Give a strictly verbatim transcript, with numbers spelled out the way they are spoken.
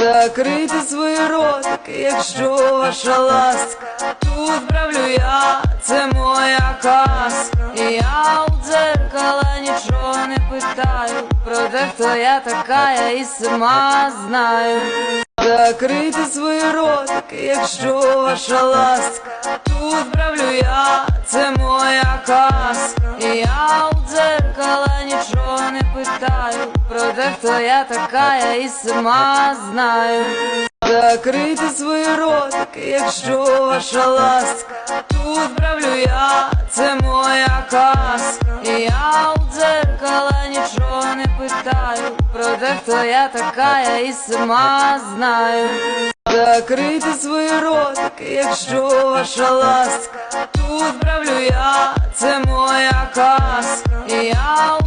Закрийте свої ротики, якщо ваша ласка. Тут правлю я, це моя казка. І я у дзеркала нічого не питаю про те, хто я така, я і сама знаю. Закрийте свої ротики, якщо ваша ласка. Тут правлю я, це моя казка. І я у дзеркала нічого не питаю про те, хто я така, я і сама знаю. Закрийте свої ротики, якщо ваша ласка. Тут правлю я, це моя казка. І я у дзеркала нічого не питаю про те, хто я така, я і сама знаю. Закрийте свої ротики, якщо ваша ласка. Тут правлю я, це моя казка. І я